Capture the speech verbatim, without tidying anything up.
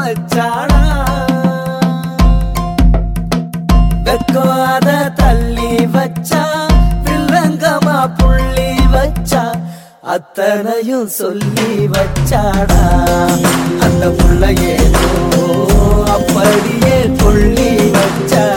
வச்சாடா வெக்காத தள்ளி வச்சா வில்லங்கமா புள்ளி வச்சா அத்தனையும் சொல்லி வச்சாடா அந்த புள்ளையேதோ அப்படியே கொள்ளி வச்சா